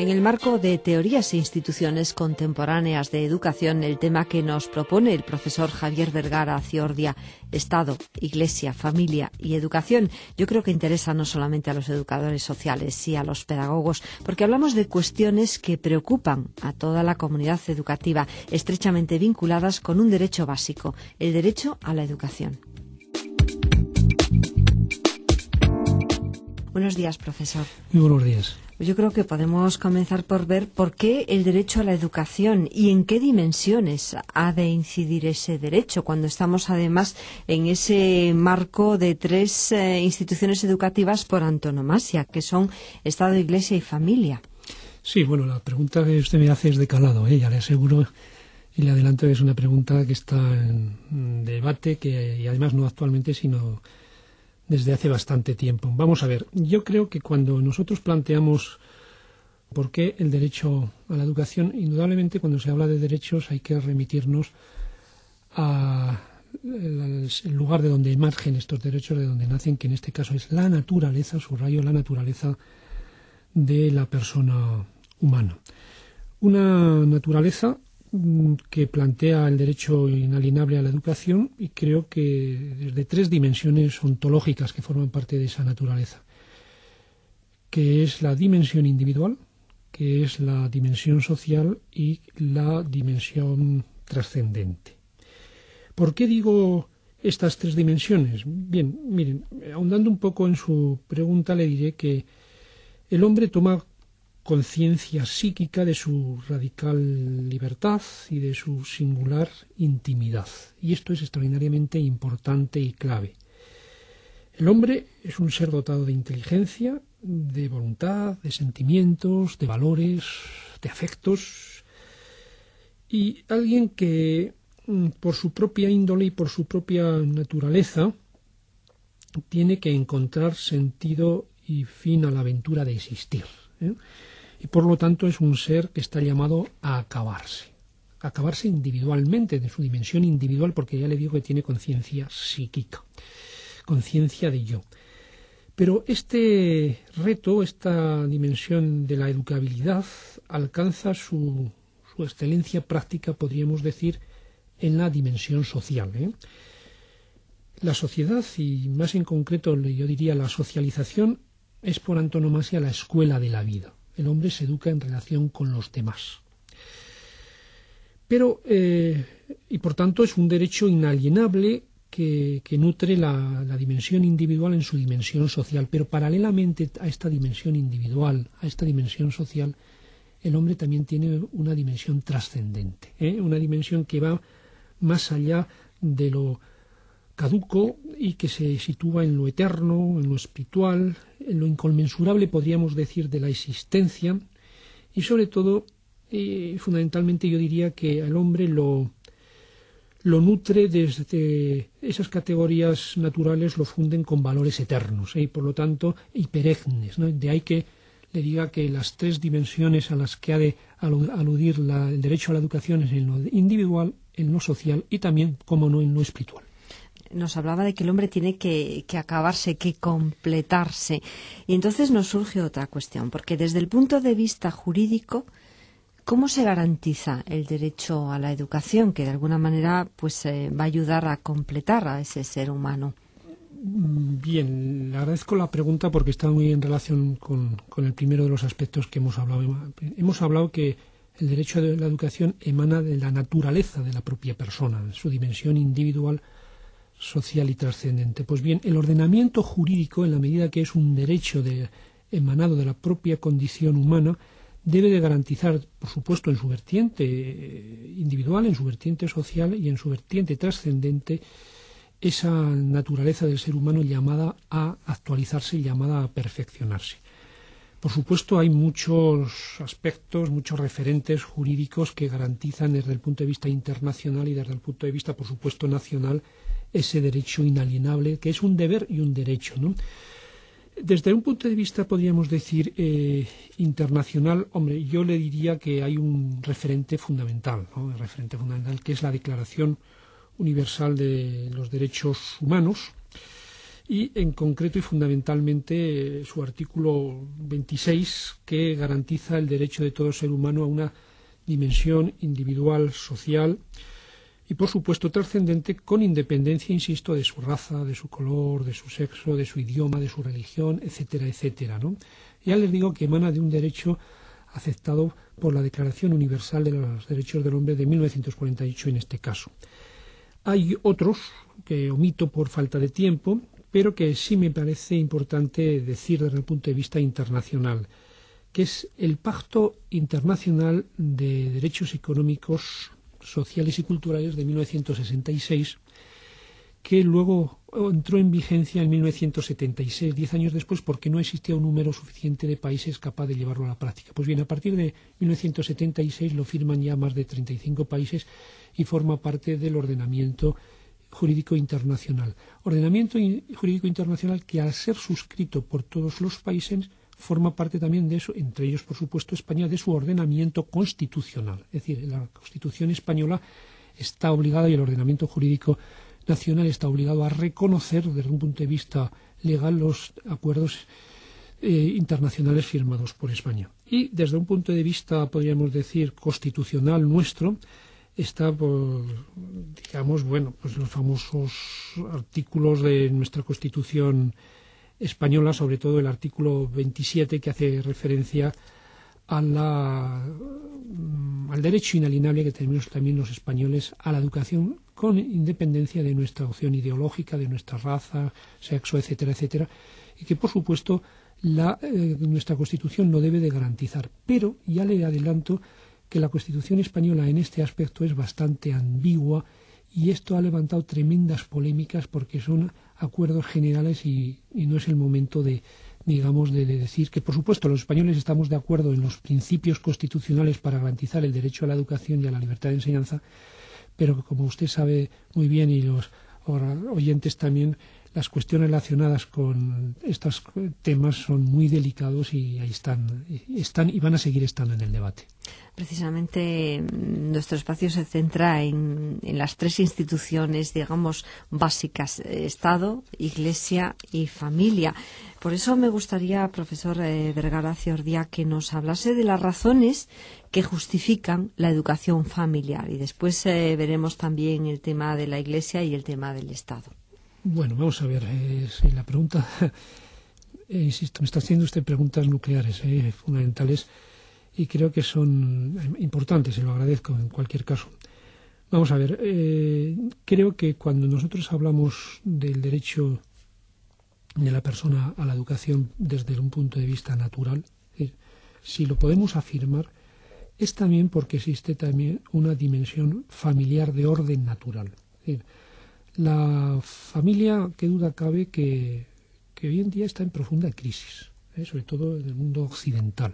En el marco de Teorías e Instituciones Contemporáneas de Educación, el tema que nos propone el profesor Javier Vergara Ciordia, Estado, Iglesia, Familia y Educación, yo creo que interesa no solamente a los educadores sociales y a los pedagogos, porque hablamos de cuestiones que preocupan a toda la comunidad educativa, estrechamente vinculadas con un derecho básico, el derecho a la educación. Buenos días, profesor. Muy buenos días. Yo creo que podemos comenzar por ver por qué el derecho a la educación y en qué dimensiones ha de incidir ese derecho, cuando estamos además en ese marco de tres instituciones educativas por antonomasia, que son Estado, Iglesia y Familia. Sí, bueno, la pregunta que usted me hace es de calado, ya le aseguro y le adelanto que es una pregunta que está en debate, y además no actualmente, sino desde hace bastante tiempo. Vamos a ver, yo creo que cuando nosotros planteamos por qué el derecho a la educación, indudablemente cuando se habla de derechos hay que remitirnos al lugar de donde emergen estos derechos, de donde nacen, que en este caso es la naturaleza, subrayo la naturaleza de la persona humana. Una naturaleza que plantea el derecho inalienable a la educación, y creo que desde tres dimensiones ontológicas que forman parte de esa naturaleza, que es la dimensión individual, que es la dimensión social y la dimensión trascendente. ¿Por qué digo estas tres dimensiones? Bien, miren, ahondando un poco en su pregunta, le diré que el hombre toma conciencia psíquica de su radical libertad y de su singular intimidad. Y esto es extraordinariamente importante y clave. El hombre es un ser dotado de inteligencia, de voluntad, de sentimientos, de valores, de afectos, y alguien que, por su propia índole y por su propia naturaleza, tiene que encontrar sentido y fin a la aventura de existir, y por lo tanto es un ser que está llamado a acabarse individualmente, de su dimensión individual, porque ya le digo que tiene conciencia psíquica, conciencia de yo. Pero este reto, esta dimensión de la educabilidad, alcanza su excelencia práctica, podríamos decir, en la dimensión social. La sociedad, y más en concreto yo diría la socialización, es por antonomasia la escuela de la vida. El hombre se educa en relación con los demás. Pero, y por tanto, es un derecho inalienable que nutre la dimensión individual en su dimensión social. Pero paralelamente a esta dimensión individual, a esta dimensión social, el hombre también tiene una dimensión trascendente, una dimensión que va más allá de lo caduco y que se sitúa en lo eterno, en lo espiritual, en lo inconmensurable, podríamos decir, de la existencia, y sobre todo, fundamentalmente yo diría que al hombre lo nutre desde esas categorías naturales, lo funden con valores eternos, y por lo tanto, y perennes, ¿no? De ahí que le diga que las tres dimensiones a las que ha de aludir el derecho a la educación es en lo individual, en lo social y también, como no, en lo espiritual. Nos hablaba de que el hombre tiene que acabarse, que completarse. Y entonces nos surge otra cuestión, porque desde el punto de vista jurídico, ¿cómo se garantiza el derecho a la educación, que de alguna manera pues va a ayudar a completar a ese ser humano? Bien, le agradezco la pregunta porque está muy en relación con el primero de los aspectos que hemos hablado. Hemos hablado que el derecho a la educación emana de la naturaleza de la propia persona, de su dimensión individual, social y trascendente. Pues bien, el ordenamiento jurídico, en la medida que es un derecho emanado de la propia condición humana, debe de garantizar, por supuesto, en su vertiente individual, en su vertiente social y en su vertiente trascendente, esa naturaleza del ser humano llamada a actualizarse y llamada a perfeccionarse. Por supuesto, hay muchos aspectos, muchos referentes jurídicos que garantizan desde el punto de vista internacional y desde el punto de vista, por supuesto, nacional, ese derecho inalienable, que es un deber y un derecho, ¿no? Desde un punto de vista, podríamos decir, internacional, hombre, yo le diría que hay un referente fundamental, ¿no? El referente fundamental, que es la Declaración Universal de los Derechos Humanos, y en concreto y fundamentalmente su artículo 26, que garantiza el derecho de todo ser humano a una dimensión individual, social y por supuesto trascendente, con independencia, insisto, de su raza, de su color, de su sexo, de su idioma, de su religión, etcétera, etcétera, ¿no? Ya les digo que emana de un derecho aceptado por la Declaración Universal de los Derechos del Hombre de 1948 en este caso. Hay otros que omito por falta de tiempo, pero que sí me parece importante decir desde el punto de vista internacional, que es el Pacto Internacional de Derechos Económicos, Sociales y Culturales de 1966, que luego entró en vigencia en 1976, 10 años después, porque no existía un número suficiente de países capaz de llevarlo a la práctica. Pues bien, a partir de 1976 lo firman ya más de 35 países y forma parte del ordenamiento jurídico internacional. Ordenamiento jurídico internacional que, al ser suscrito por todos los países, forma parte también de eso, entre ellos, por supuesto, España, de su ordenamiento constitucional. Es decir, la Constitución española está obligada, y el ordenamiento jurídico nacional está obligado a reconocer, desde un punto de vista legal, los acuerdos internacionales firmados por España. Y desde un punto de vista, podríamos decir, constitucional nuestro, está, digamos, pues los famosos artículos de nuestra Constitución española, sobre todo el artículo 27, que hace referencia al derecho inalienable que tenemos también los españoles a la educación, con independencia de nuestra opción ideológica, de nuestra raza, sexo, etcétera, etcétera, y que, por supuesto, nuestra Constitución no debe de garantizar. Pero ya le adelanto que la Constitución española en este aspecto es bastante ambigua, y esto ha levantado tremendas polémicas porque son acuerdos generales y no es el momento de decir que, por supuesto, los españoles estamos de acuerdo en los principios constitucionales para garantizar el derecho a la educación y a la libertad de enseñanza, pero como usted sabe muy bien, y los oyentes también, las cuestiones relacionadas con estos temas son muy delicados y ahí están y van a seguir estando en el debate. Precisamente nuestro espacio se centra en las tres instituciones, digamos, básicas: Estado, Iglesia y familia. Por eso me gustaría, profesor Vergara Ciordia, que nos hablase de las razones que justifican la educación familiar, y después veremos también el tema de la Iglesia y el tema del Estado. Bueno, vamos a ver, si la pregunta, insisto, me está haciendo usted preguntas nucleares, fundamentales, y creo que son importantes, se lo agradezco en cualquier caso. Vamos a ver, creo que cuando nosotros hablamos del derecho de la persona a la educación desde un punto de vista natural, si lo podemos afirmar, es también porque existe también una dimensión familiar de orden natural. Es decir, la familia, qué duda cabe que hoy en día está en profunda crisis, sobre todo en el mundo occidental.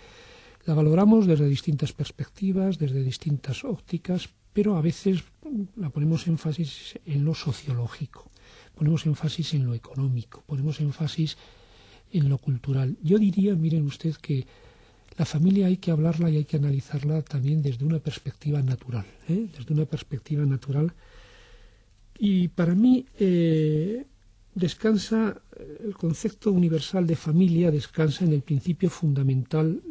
La valoramos desde distintas perspectivas, desde distintas ópticas, pero a veces la ponemos énfasis en lo sociológico, ponemos énfasis en lo económico, ponemos énfasis en lo cultural. Yo diría, miren usted, que la familia hay que hablarla y hay que analizarla también desde una perspectiva natural, desde una perspectiva natural. Y para mí descansa el concepto universal de familia, descansa en el principio fundamental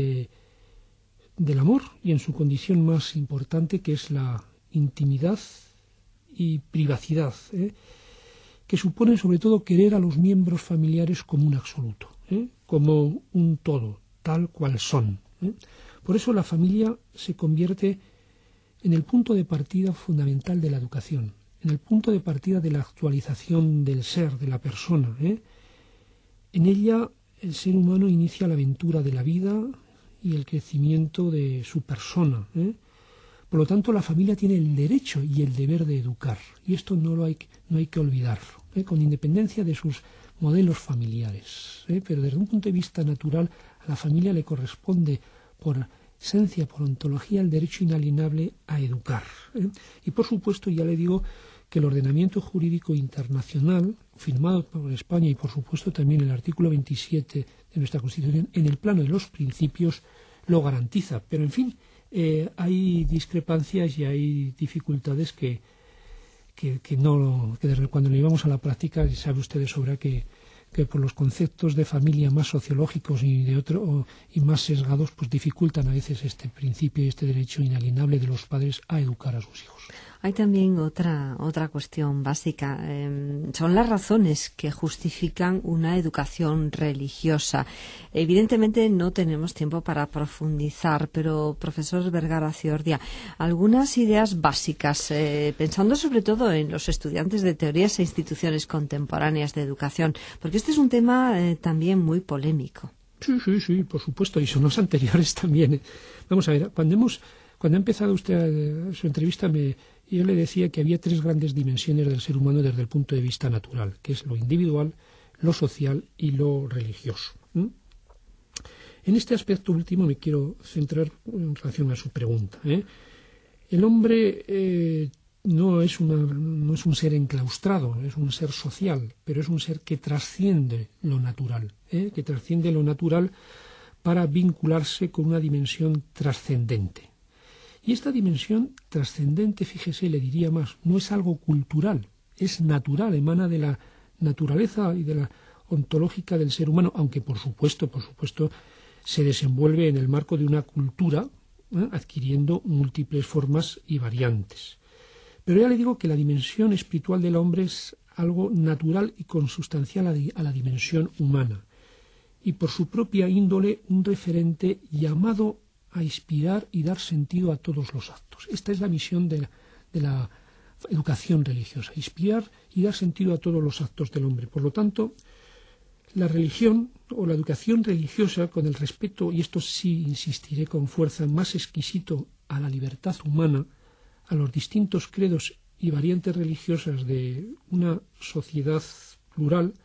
del amor y en su condición más importante, que es la intimidad y privacidad, que supone sobre todo querer a los miembros familiares como un absoluto, como un todo, tal cual son. Por eso la familia se convierte en el punto de partida fundamental de la educación, en el punto de partida de la actualización del ser, de la persona. En ella el ser humano inicia la aventura de la vida y el crecimiento de su persona. Por lo tanto, la familia tiene el derecho y el deber de educar, y esto no hay que olvidarlo, con independencia de sus modelos familiares. Pero desde un punto de vista natural, a la familia le corresponde, por esencia, por ontología, el derecho inalienable a educar. Y por supuesto, ya le digo que el ordenamiento jurídico internacional, firmado por España, y por supuesto también el artículo 27 de nuestra Constitución, en el plano de los principios, lo garantiza. Pero, en fin, hay discrepancias y hay dificultades que que cuando lo llevamos a la práctica, sabe usted de sobra que por los conceptos de familia más sociológicos y más sesgados, pues dificultan a veces este principio y este derecho inalienable de los padres a educar a sus hijos. Hay también otra cuestión básica. Son las razones que justifican una educación religiosa. Evidentemente no tenemos tiempo para profundizar, pero, profesor Vergara Ciordia, algunas ideas básicas, pensando sobre todo en los estudiantes de teorías e instituciones contemporáneas de educación, porque este es un tema también muy polémico. Sí, por supuesto, y son los anteriores también. Vamos a ver, cuando ha empezado usted su entrevista, yo le decía que había 3 grandes dimensiones del ser humano desde el punto de vista natural, que es lo individual, lo social y lo religioso. En este aspecto último me quiero centrar en relación a su pregunta. El hombre no es un ser enclaustrado, es un ser social, pero es un ser que trasciende lo natural, para vincularse con una dimensión trascendente. Y esta dimensión trascendente, fíjese, le diría más, no es algo cultural, es natural, emana de la naturaleza y de la ontológica del ser humano, aunque por supuesto, se desenvuelve en el marco de una cultura, adquiriendo múltiples formas y variantes. Pero ya le digo que la dimensión espiritual del hombre es algo natural y consustancial a la dimensión humana, y por su propia índole un referente llamado a inspirar y dar sentido a todos los actos. Esta es la misión de la educación religiosa, inspirar y dar sentido a todos los actos del hombre. Por lo tanto, la religión o la educación religiosa, con el respeto, y esto sí insistiré con fuerza, más exquisito a la libertad humana, a los distintos credos y variantes religiosas de una sociedad plural,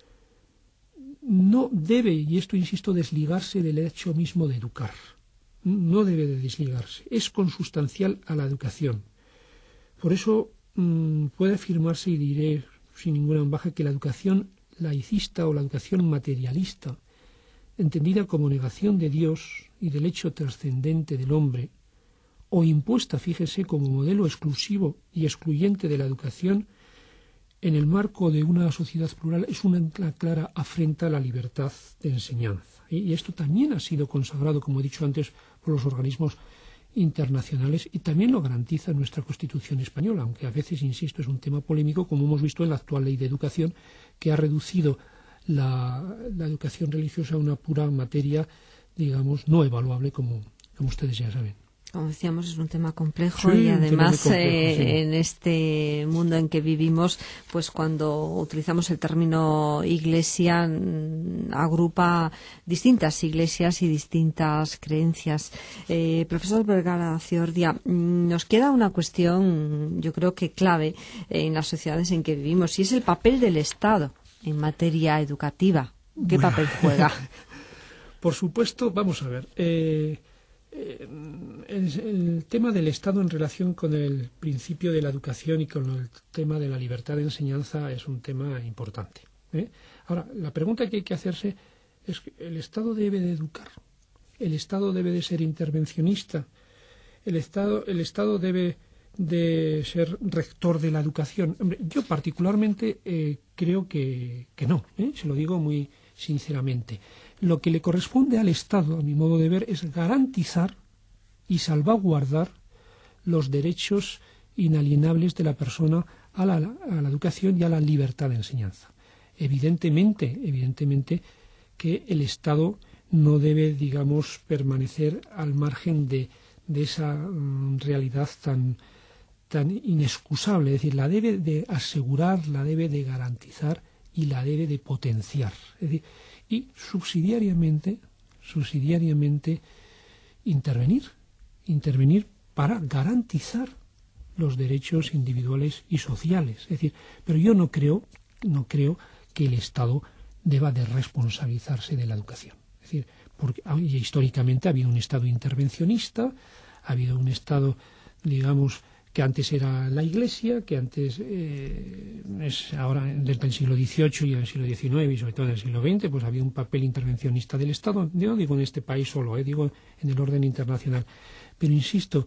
no debe, y esto insisto, desligarse del hecho mismo de educar. No debe de desligarse, es consustancial a la educación. Por eso puede afirmarse, y diré sin ninguna ambaje, que la educación laicista o la educación materialista, entendida como negación de Dios y del hecho trascendente del hombre, o impuesta, fíjese, como modelo exclusivo y excluyente de la educación, en el marco de una sociedad plural, es una clara afrenta a la libertad de enseñanza. Y esto también ha sido consagrado, como he dicho antes, por los organismos internacionales, y también lo garantiza nuestra Constitución española, aunque a veces, insisto, es un tema polémico, como hemos visto en la actual Ley de Educación, que ha reducido la educación religiosa a una pura materia, digamos, no evaluable, como ustedes ya saben. Como decíamos, es un tema complejo, sí, y además complejo, sí. En este mundo en que vivimos, pues cuando utilizamos el término iglesia, agrupa distintas iglesias y distintas creencias. Profesor Vergara Ciordia, nos queda una cuestión, yo creo que clave en las sociedades en que vivimos, y es el papel del Estado en materia educativa. ¿Qué papel juega? Por supuesto, vamos a ver. El tema del Estado en relación con el principio de la educación y con el tema de la libertad de enseñanza es un tema importante. Ahora, la pregunta que hay que hacerse es que el Estado debe de educar, el Estado debe de ser intervencionista, el Estado debe de ser rector de la educación. Hombre, yo particularmente creo que no, se lo digo muy sinceramente. Lo que le corresponde al Estado, a mi modo de ver, es garantizar y salvaguardar los derechos inalienables de la persona a la educación y a la libertad de enseñanza. Evidentemente que el Estado no debe, digamos, permanecer al margen de esa realidad tan inexcusable. Es decir, la debe de asegurar, la debe de garantizar y la debe de potenciar. Es decir, y subsidiariamente intervenir para garantizar los derechos individuales y sociales. Es decir, pero yo no creo que el Estado deba de responsabilizarse de la educación. Es decir, porque históricamente ha habido un Estado intervencionista, ha habido un Estado, digamos, que antes era la Iglesia, que antes es ahora desde el siglo XVIII y el siglo XIX y sobre todo en el siglo XX, pues había un papel intervencionista del Estado. Yo no digo en este país solo, digo en el orden internacional. Pero insisto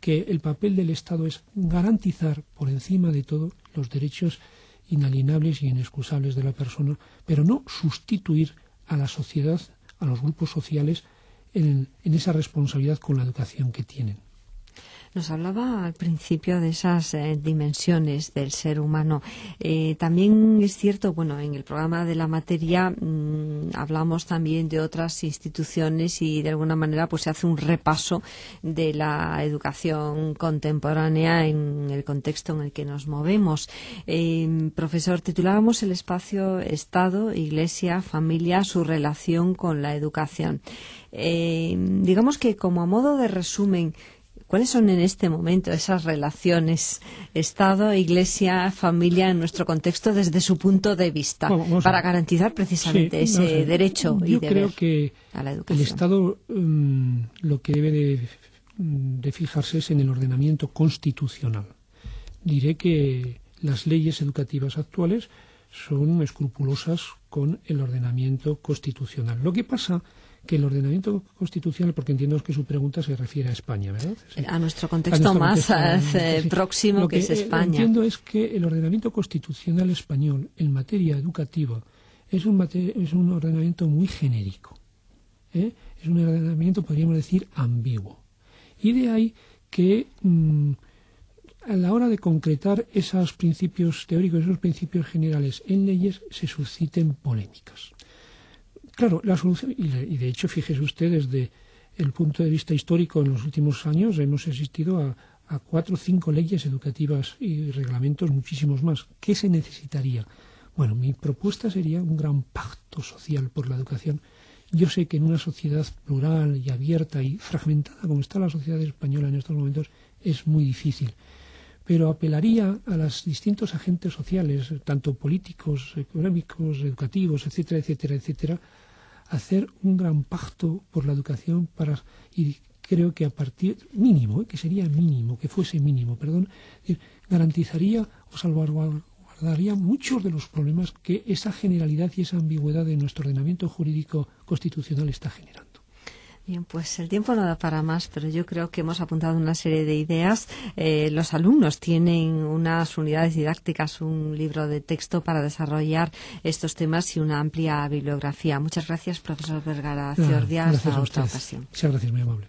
que el papel del Estado es garantizar por encima de todo los derechos inalienables y inexcusables de la persona, pero no sustituir a la sociedad, a los grupos sociales, en esa responsabilidad con la educación que tienen. Nos hablaba al principio de esas dimensiones del ser humano. También es cierto, bueno, en el programa de la materia hablamos también de otras instituciones y de alguna manera pues se hace un repaso de la educación contemporánea en el contexto en el que nos movemos. Profesor, titulábamos el espacio Estado, Iglesia, Familia, su relación con la educación. Digamos que como a modo de resumen, ¿cuáles son en este momento esas relaciones Estado, Iglesia, familia en nuestro contexto desde su punto de vista para garantizar precisamente ese derecho y deber a la educación? El Estado lo que debe de fijarse es en el ordenamiento constitucional. Diré que las leyes educativas actuales son escrupulosas con el ordenamiento constitucional. Lo que pasa que el ordenamiento constitucional, porque entiendo que su pregunta se refiere a España, ¿verdad? Sí. A nuestro contexto más próximo, que es España. Lo que entiendo es que el ordenamiento constitucional español en materia educativa es un ordenamiento muy genérico. Es un ordenamiento, podríamos decir, ambiguo. Y de ahí que a la hora de concretar esos principios teóricos, esos principios generales en leyes, se susciten polémicas. Claro, la solución, y de hecho, fíjese usted, desde el punto de vista histórico, en los últimos años hemos asistido a 4 o 5 leyes educativas y reglamentos, muchísimos más. ¿Qué se necesitaría? Bueno, mi propuesta sería un gran pacto social por la educación. Yo sé que en una sociedad plural y abierta y fragmentada como está la sociedad española en estos momentos es muy difícil. Pero apelaría a los distintos agentes sociales, tanto políticos, económicos, educativos, etcétera, etcétera, etcétera, hacer un gran pacto por la educación y creo que a partir mínimo, que sería mínimo, que fuese mínimo, perdón, garantizaría o salvaguardaría muchos de los problemas que esa generalidad y esa ambigüedad de nuestro ordenamiento jurídico constitucional está generando. Bien, pues el tiempo no da para más, pero yo creo que hemos apuntado una serie de ideas. Los alumnos tienen unas unidades didácticas, un libro de texto para desarrollar estos temas y una amplia bibliografía. Muchas gracias, profesor Vergara Ciordia. Hasta otra ocasión. Muchas gracias, muy amable.